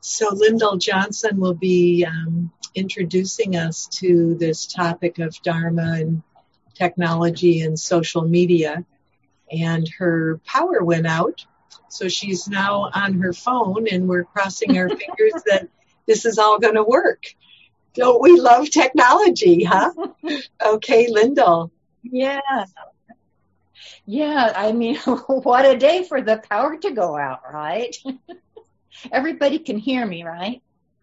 So Lyndall Johnson will be introducing us to this topic of Dharma and technology and social media. And her power went out, so she's now on her phone, and we're crossing our fingers that this is all going to work. Don't we love technology, huh? Okay, Lyndall. Yeah. Yeah, I mean, what a day for the power to go out, right? Everybody can hear me, right?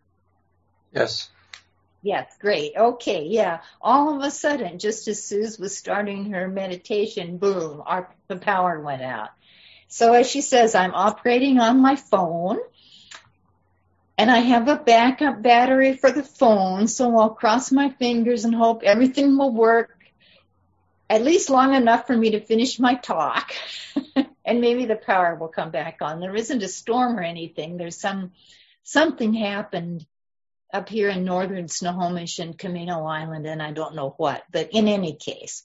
Yes. Yes, great. Okay, yeah. All of a sudden, just as Suze was starting her meditation, boom, the power went out. So as she says, I'm operating on my phone, and I have a backup battery for the phone, so I'll cross my fingers and hope everything will work at least long enough for me to finish my talk, and maybe the power will come back on. There isn't a storm or anything. There's something happened up here in northern Snohomish and Camino Island, and I don't know what, but in any case.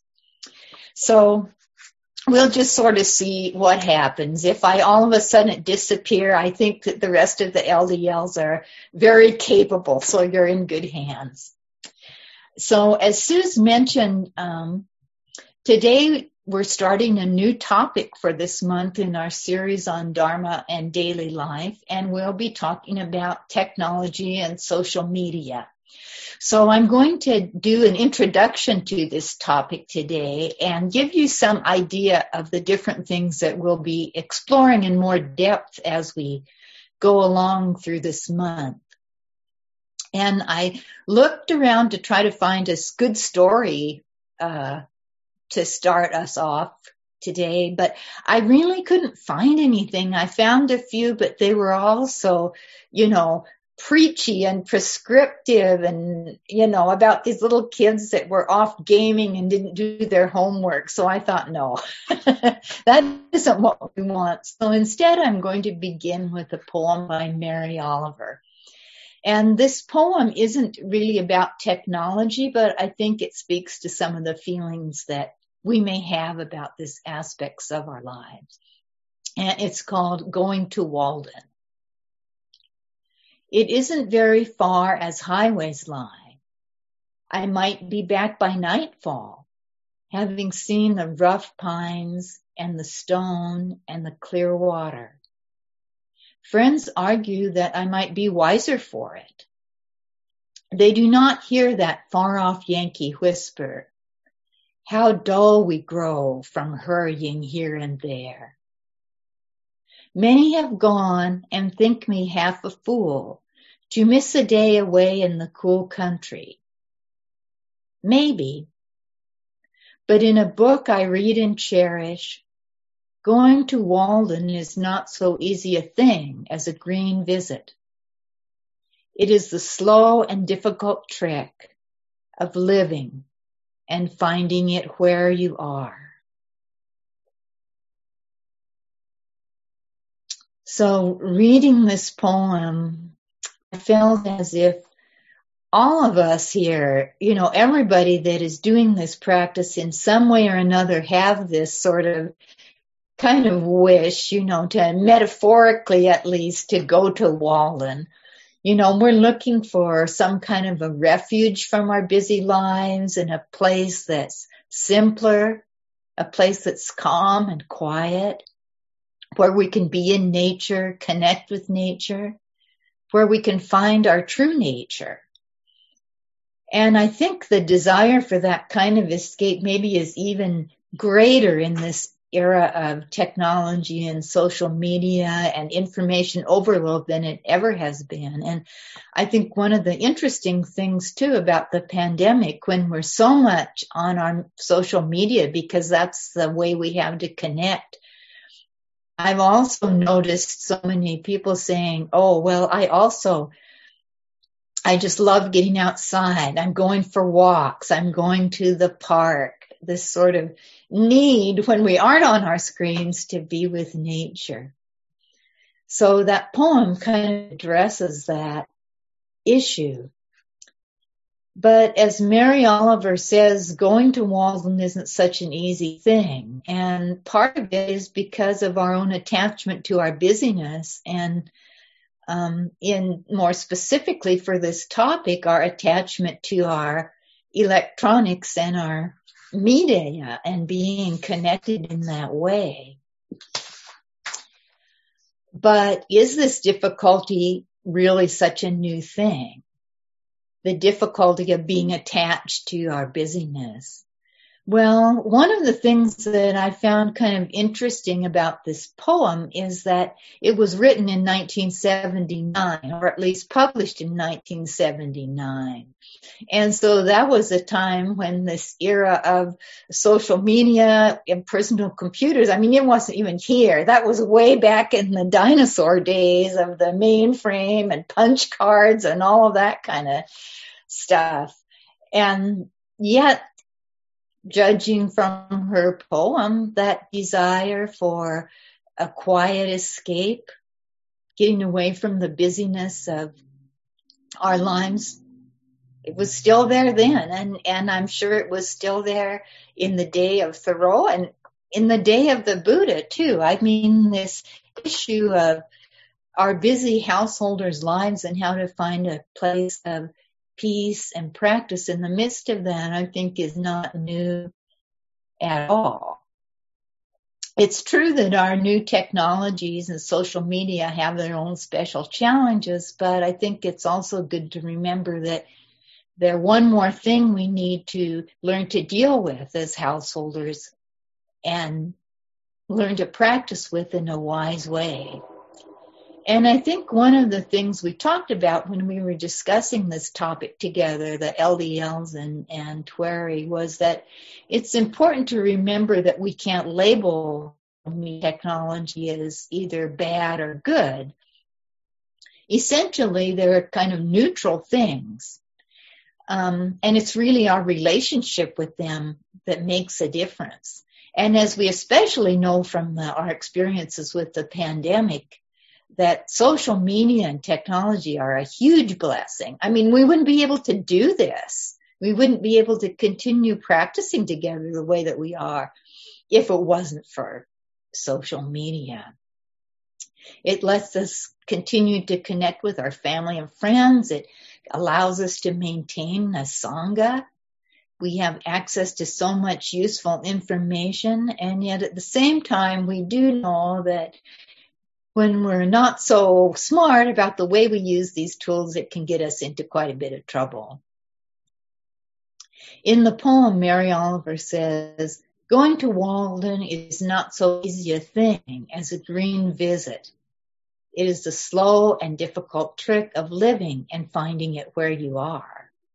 So we'll just sort of see what happens. If I all of a sudden disappear, I think that the rest of the LDLs are very capable, so you're in good hands. So as Suze mentioned, today we're starting a new topic for this month in our series on Dharma and daily life, and we'll be talking about technology and social media. So I'm going to do an introduction to this topic today and give you some idea of the different things that we'll be exploring in more depth as we go along through this month. And I looked around to try to find a good story to start us off today, but I really couldn't find anything. I found a few, but they were also, preachy and prescriptive and, about these little kids that were off gaming and didn't do their homework. So I thought, no, that isn't what we want. So instead, I'm going to begin with a poem by Mary Oliver. And this poem isn't really about technology, but I think it speaks to some of the feelings that we may have about these aspects of our lives. And it's called Going to Walden. It isn't very far as highways lie. I might be back by nightfall, having seen the rough pines and the stone and the clear water. Friends argue that I might be wiser for it. They do not hear that far-off Yankee whisper, how dull we grow from hurrying here and there. Many have gone and think me half a fool to miss a day away in the cool country. Maybe, but in a book I read and cherish, going to Walden is not so easy a thing as a green visit. It is the slow and difficult trick of living and finding it where you are. So reading this poem, I felt as if all of us here, everybody that is doing this practice in some way or another have this sort of kind of wish, to metaphorically at least to go to Walden. We're looking for some kind of a refuge from our busy lives and a place that's simpler, a place that's calm and quiet, where we can be in nature, connect with nature, where we can find our true nature. And I think the desire for that kind of escape maybe is even greater in this era of technology and social media and information overload than it ever has been. And I think one of the interesting things too about the pandemic, when we're so much on our social media, because that's the way we have to connect, I've also noticed so many people saying, oh, well, I just love getting outside. I'm going for walks. I'm going to the park. This sort of need when we aren't on our screens to be with nature. So that poem kind of addresses that issue. But as Mary Oliver says, going to Walden isn't such an easy thing. And part of it is because of our own attachment to our busyness and in more specifically for this topic, our attachment to our electronics and our media and being connected in that way. But is this difficulty really such a new thing? The difficulty of being attached to our busyness. Well, one of the things that I found kind of interesting about this poem is that it was written in 1979, or at least published in 1979. And so that was a time when this era of social media and personal computers, I mean, it wasn't even here. That was way back in the dinosaur days of the mainframe and punch cards and all of that kind of stuff. And yet, judging from her poem, that desire for a quiet escape, getting away from the busyness of our lives, it was still there then. And I'm sure it was still there in the day of Thoreau and in the day of the Buddha too. I mean, this issue of our busy householders' lives and how to find a place of peace and practice in the midst of that, I think, is not new at all. It's true that our new technologies and social media have their own special challenges, but I think it's also good to remember that they're one more thing we need to learn to deal with as householders and learn to practice with in a wise way. And I think one of the things we talked about when we were discussing this topic together, the LDLs and TWERI, was that it's important to remember that we can't label technology as either bad or good. Essentially, they're kind of neutral things. And it's really our relationship with them that makes a difference. And as we especially know from our experiences with the pandemic, that social media and technology are a huge blessing. I mean, we wouldn't be able to do this. We wouldn't be able to continue practicing together the way that we are if it wasn't for social media. It lets us continue to connect with our family and friends. It allows us to maintain a Sangha. We have access to so much useful information, and yet at the same time, we do know that when we're not so smart about the way we use these tools, it can get us into quite a bit of trouble. In the poem, Mary Oliver says, "Going to Walden is not so easy a thing as a green visit. It is the slow and difficult trick of living and finding it where you are."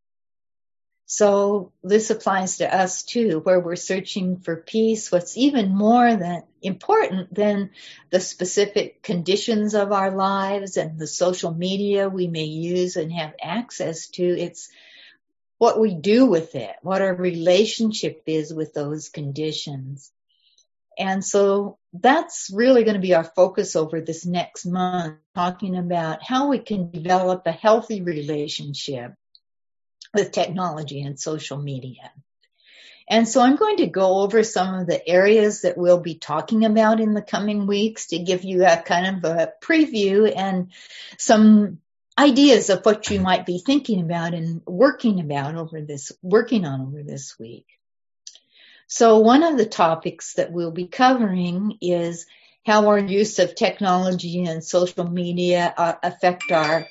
So this applies to us too, where we're searching for peace. What's even more important than the specific conditions of our lives and the social media we may use and have access to, it's what we do with it, what our relationship is with those conditions. And so that's really going to be our focus over this next month, talking about how we can develop a healthy relationship with technology and social media. And so I'm going to go over some of the areas that we'll be talking about in the coming weeks to give you a kind of a preview and some ideas of what you might be thinking about and working on over this week. So one of the topics that we'll be covering is how our use of technology and social media affect our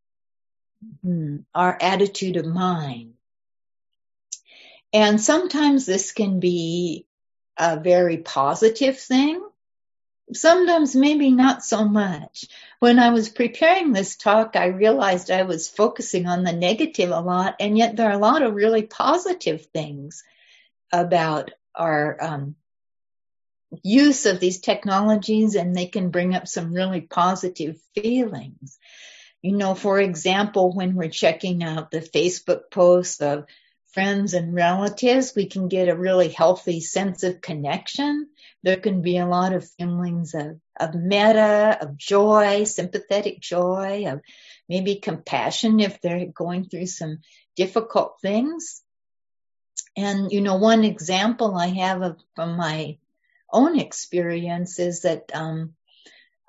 attitude of mind. And sometimes this can be a very positive thing. Sometimes maybe not so much. When I was preparing this talk, I realized I was focusing on the negative a lot, and yet there are a lot of really positive things about our use of these technologies, and they can bring up some really positive feelings. You know, for example, when we're checking out the Facebook posts of friends and relatives, we can get a really healthy sense of connection. There can be a lot of feelings of metta, of joy, sympathetic joy, of maybe compassion if they're going through some difficult things. And, you know, one example I have from my own experience is that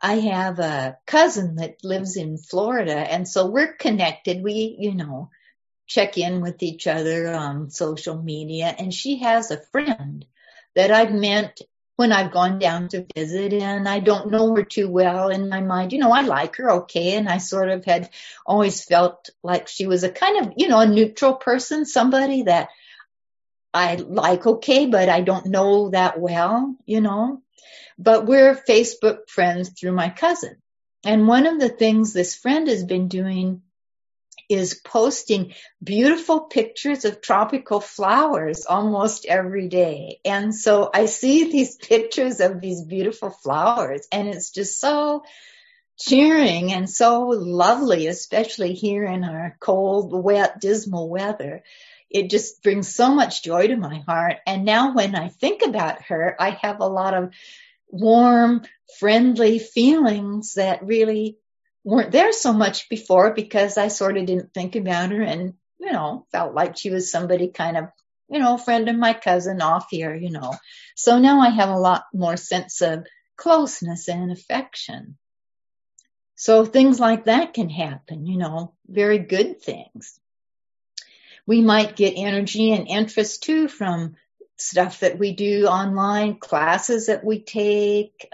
I have a cousin that lives in Florida, and so we're connected. We, check in with each other on social media, and she has a friend that I've met when I've gone down to visit, and I don't know her too well in my mind. I like her okay, and I sort of had always felt like she was a kind of, a neutral person, somebody that I like okay, but I don't know that well, But we're Facebook friends through my cousin. And one of the things this friend has been doing is posting beautiful pictures of tropical flowers almost every day. And so I see these pictures of these beautiful flowers, and it's just so cheering and so lovely, especially here in our cold, wet, dismal weather. It just brings so much joy to my heart. And now when I think about her, I have a lot of warm, friendly feelings that really weren't there so much before, because I sort of didn't think about her and, felt like she was somebody kind of, friend of my cousin off here, So now I have a lot more sense of closeness and affection. So things like that can happen, very good things. We might get energy and interest too from stuff that we do online, classes that we take,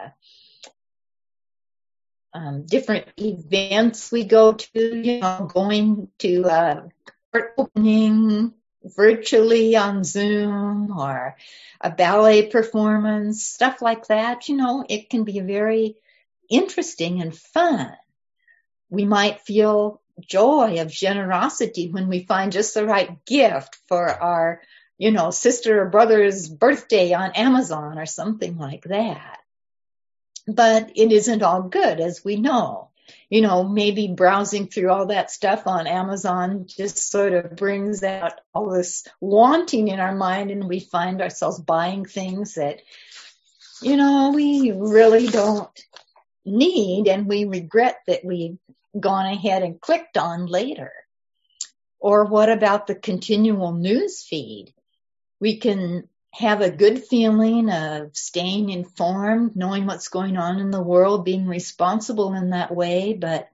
different events we go to, going to art opening virtually on Zoom, or a ballet performance, stuff like that. It can be very interesting and fun. We might feel joy of generosity when we find just the right gift for our, sister or brother's birthday on Amazon or something like that. But it isn't all good, as we know. Maybe browsing through all that stuff on Amazon just sort of brings out all this wanting in our mind, and we find ourselves buying things that, we really don't need, and we regret that we've gone ahead and clicked on later. Or what about the continual news feed? We can have a good feeling of staying informed, knowing what's going on in the world, being responsible in that way. But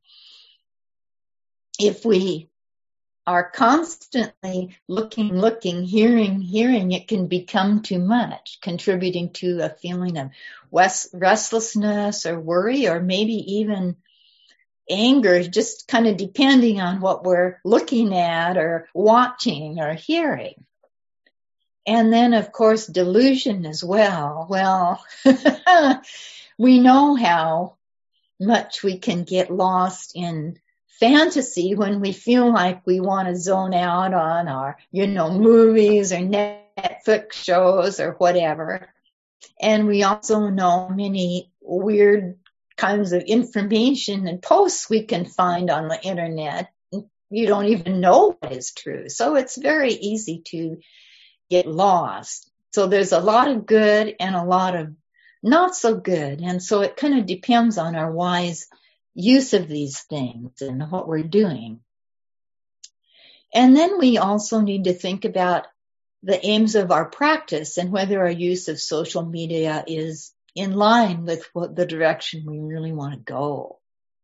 if we are constantly looking, hearing, it can become too much, contributing to a feeling of restlessness or worry, or maybe even anger, just kind of depending on what we're looking at or watching or hearing. And then, of course, delusion as well. Well, we know how much we can get lost in fantasy when we feel like we want to zone out on our, movies or Netflix shows or whatever. And we also know many weird kinds of information and posts we can find on the internet. You don't even know what is true. So it's very easy to get lost. So there's a lot of good and a lot of not so good. And so it kind of depends on our wise use of these things and what we're doing. And then we also need to think about the aims of our practice and whether our use of social media is in line with the direction we really want to go.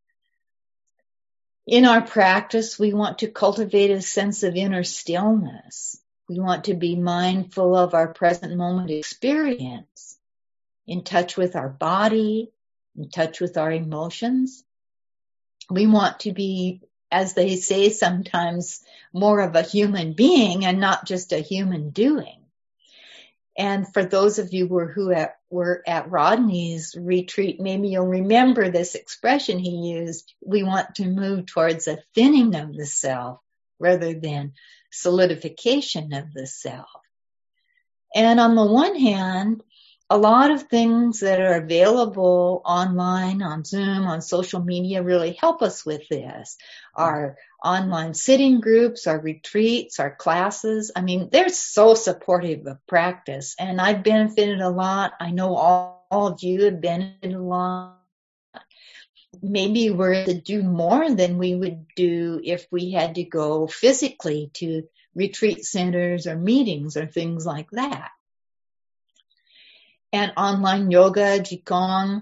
In our practice, we want to cultivate a sense of inner stillness. We want to be mindful of our present moment experience, in touch with our body, in touch with our emotions. We want to be, as they say sometimes, more of a human being and not just a human doing. And for those of you who were at Rodney's retreat, maybe you'll remember this expression he used. We want to move towards a thinning of the self rather than solidification of the self. And on the one hand, a lot of things that are available online, on Zoom, on social media really help us with this. Our online sitting groups, our retreats, our classes. I mean, they're so supportive of practice, and I've benefited a lot. I know all of you have benefited a lot. Maybe we're to do more than we would do if we had to go physically to retreat centers or meetings or things like that. And online yoga, Qigong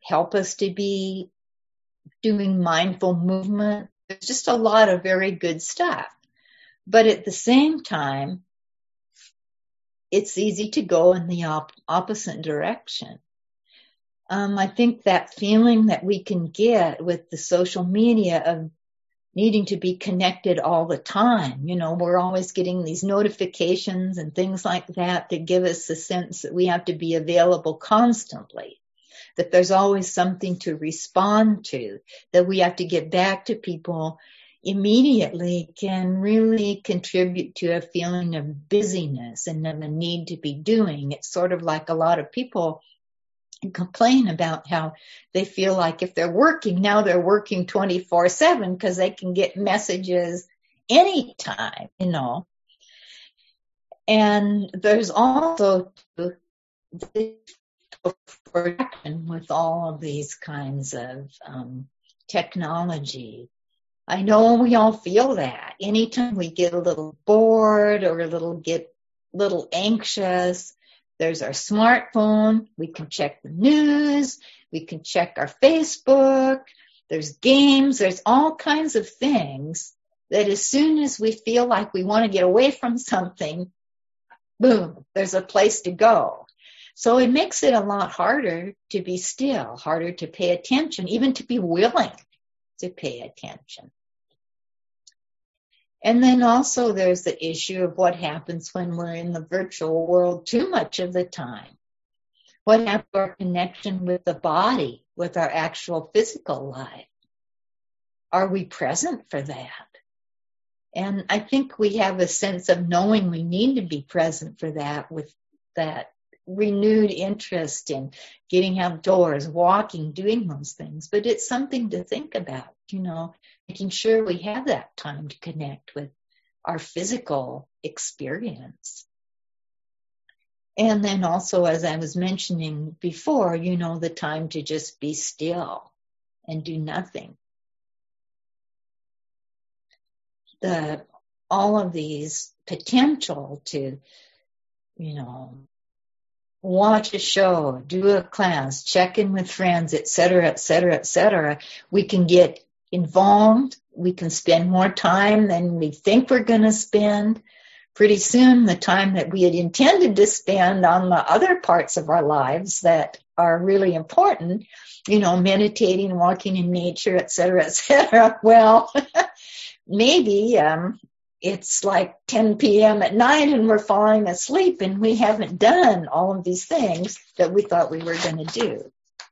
help us to be doing mindful movement. There's just a lot of very good stuff. But at the same time, it's easy to go in the opposite direction. I think that feeling that we can get with the social media of needing to be connected all the time. We're always getting these notifications and things like that give us the sense that we have to be available constantly, that there's always something to respond to, that we have to get back to people immediately, can really contribute to a feeling of busyness and of a need to be doing. It's sort of like a lot of people complain about how they feel like if they're working, now they're working 24/7 because they can get messages anytime, And there's also the with all of these kinds of technology. I know we all feel that. Anytime we get a little bored or get a little anxious, there's our smartphone. We can check the news. We can check our Facebook. There's games. There's all kinds of things that as soon as we feel like we want to get away from something, boom, there's a place to go. So it makes it a lot harder to be still, harder to pay attention, even to be willing to pay attention. And then also there's the issue of what happens when we're in the virtual world too much of the time. What happens to our connection with the body, with our actual physical life? Are we present for that? And I think we have a sense of knowing we need to be present for that, with that renewed interest in getting outdoors, walking, doing those things. But it's something to think about, making sure we have that time to connect with our physical experience. And then also, as I was mentioning before, the time to just be still and do nothing. All of these potential to, watch a show, do a class, check in with friends, et cetera, et cetera, et cetera. We can get involved. We can spend more time than we think we're going to spend. Pretty soon, the time that we had intended to spend on the other parts of our lives that are really important, meditating, walking in nature, et cetera, well, maybe it's like 10 p.m. at night and we're falling asleep and we haven't done all of these things that we thought we were going to do.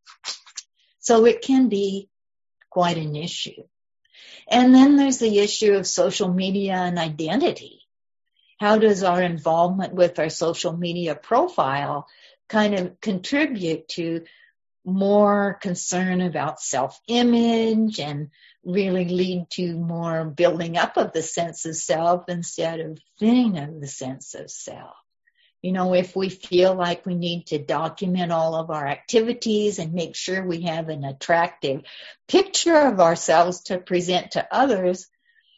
So it can be quite an issue. And then there's the issue of social media and identity. How does our involvement with our social media profile kind of contribute to more concern about self-image and really lead to more building up of the sense of self instead of thinning of the sense of self? If we feel like we need to document all of our activities and make sure we have an attractive picture of ourselves to present to others,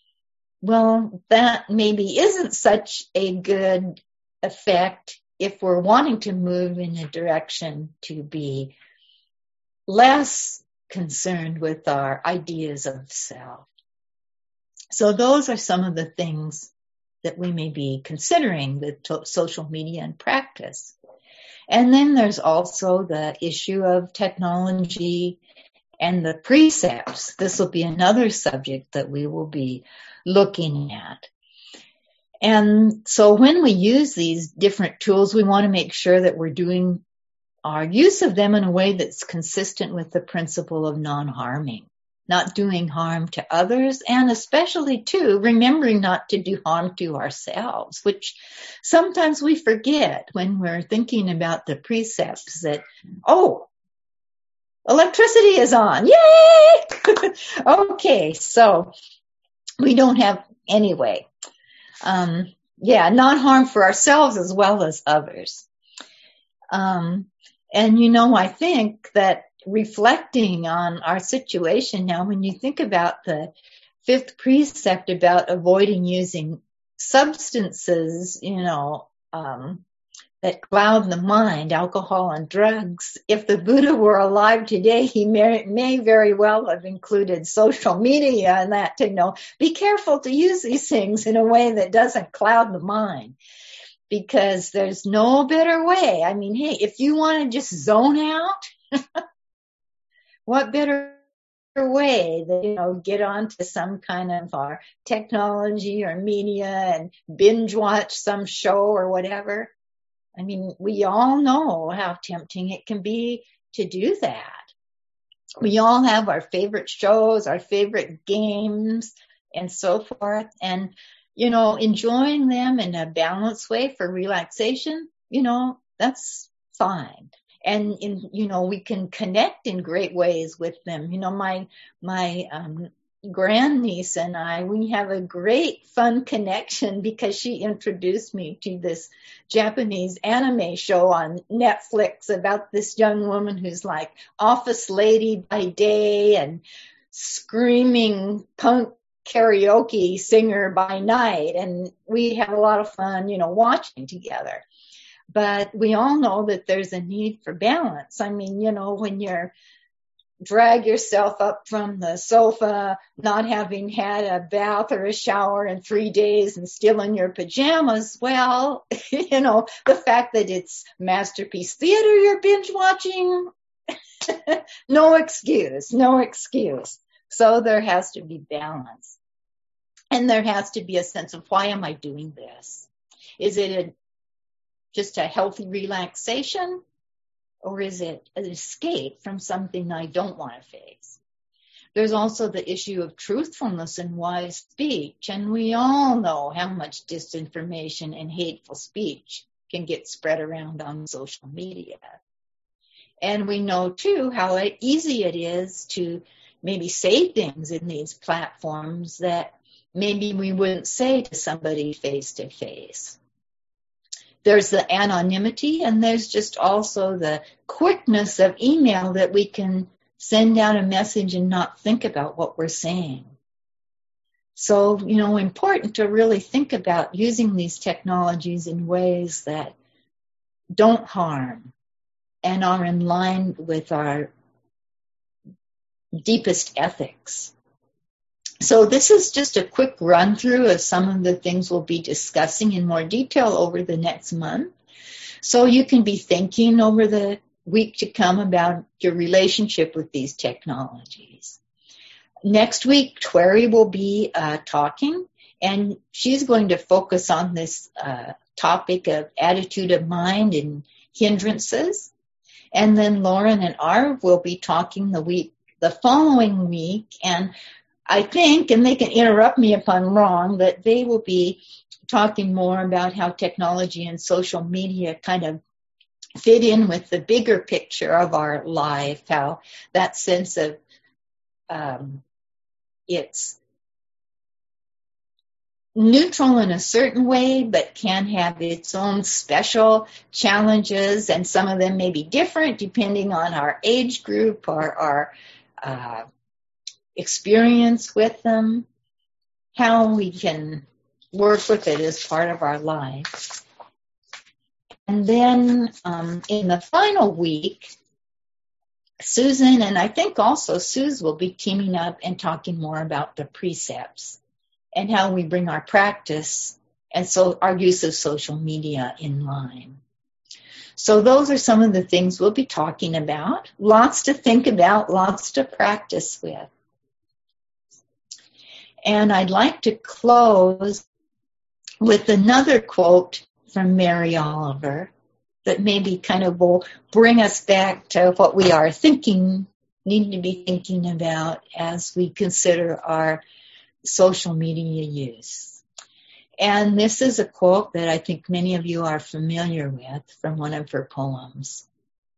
well, that maybe isn't such a good effect if we're wanting to move in a direction to be less concerned with our ideas of self. So those are some of the things that we may be considering with social media and practice. And then there's also the issue of technology and the precepts. This will be another subject that we will be looking at. And so when we use these different tools, we want to make sure that we're doing our use of them in a way that's consistent with the principle of non-harming, not doing harm to others, and especially, too, remembering not to do harm to ourselves, which sometimes we forget when we're thinking about the precepts that, electricity is on. Yay! Okay, so we don't have, anyway. Non-harm for ourselves as well as others. I think that reflecting on our situation now, when you think about the fifth precept about avoiding using substances, that cloud the mind, alcohol and drugs. If the Buddha were alive today, he may very well have included social media and that to be careful to use these things in a way that doesn't cloud the mind, because there's no better way. I mean, hey, if you want to just zone out, what better way than, get onto some kind of technology or media and binge watch some show or whatever. I mean, we all know how tempting it can be to do that. We all have our favorite shows, our favorite games, and so forth. And, enjoying them in a balanced way for relaxation, that's fine. And, we can connect in great ways with them. My grandniece and I, we have a great fun connection because she introduced me to this Japanese anime show on Netflix about this young woman who's like office lady by day and screaming punk karaoke singer by night. And we have a lot of fun, watching together. But we all know that there's a need for balance. I mean, when you're drag yourself up from the sofa, not having had a bath or a shower in 3 days and still in your pajamas, well, the fact that it's Masterpiece Theater you're binge watching, no excuse. So there has to be balance. And there has to be a sense of, why am I doing this? Is it just a healthy relaxation? Or is it an escape from something I don't want to face? There's also the issue of truthfulness and wise speech. And we all know how much disinformation and hateful speech can get spread around on social media. And we know, too, how easy it is to maybe say things in these platforms that maybe we wouldn't say to somebody face to face. There's the anonymity, and there's just also the quickness of email that we can send out a message and not think about what we're saying. So, important to really think about using these technologies in ways that don't harm and are in line with our deepest ethics. So this is just a quick run through of some of the things we'll be discussing in more detail over the next month. So you can be thinking over the week to come about your relationship with these technologies. Next week, Tweri will be talking, and she's going to focus on this topic of attitude of mind and hindrances. And then Lauren and Arv will be talking the following week, and I think, and they can interrupt me if I'm wrong, that they will be talking more about how technology and social media kind of fit in with the bigger picture of our life, how that sense of it's neutral in a certain way, but can have its own special challenges, and some of them may be different depending on our age group or our experience with them, how we can work with it as part of our life. And then in the final week, Susan and I think also Suze will be teaming up and talking more about the precepts and how we bring our practice and so our use of social media in line. So those are some of the things we'll be talking about. Lots to think about, lots to practice with. And I'd like to close with another quote from Mary Oliver that maybe kind of will bring us back to what we are need to be thinking about as we consider our social media use. And this is a quote that I think many of you are familiar with from one of her poems.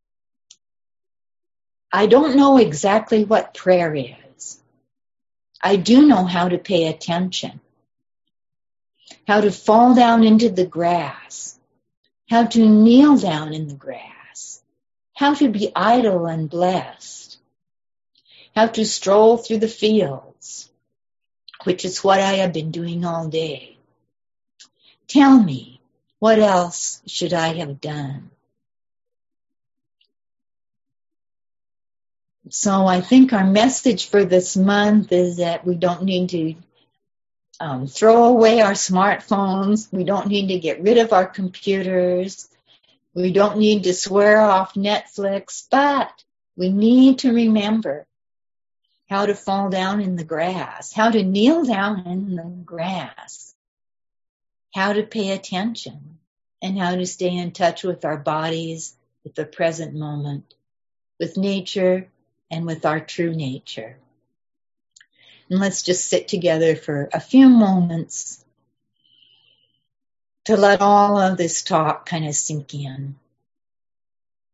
I don't know exactly what prayer is. I do know how to pay attention, how to fall down into the grass, how to kneel down in the grass, how to be idle and blessed, how to stroll through the fields, which is what I have been doing all day. Tell me, What else should I have done? So I think our message for this month is that we don't need to throw away our smartphones. We don't need to get rid of our computers. We don't need to swear off Netflix, but we need to remember how to fall down in the grass, how to kneel down in the grass, how to pay attention, and how to stay in touch with our bodies, with the present moment, with nature, and with our true nature. And let's just sit together for a few moments to let all of this talk kind of sink in.